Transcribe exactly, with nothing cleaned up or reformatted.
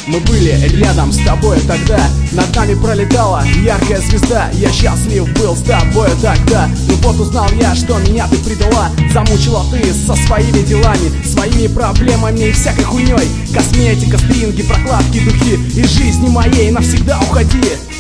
Мы были рядом с тобой тогда, над нами пролетала яркая звезда. Я счастлив был с тобой тогда, но вот узнал я, что меня ты предала. Замучила ты со своими делами, своими проблемами и всякой хуйней. Косметика, стринги, прокладки, духи, из жизни моей навсегда уходи.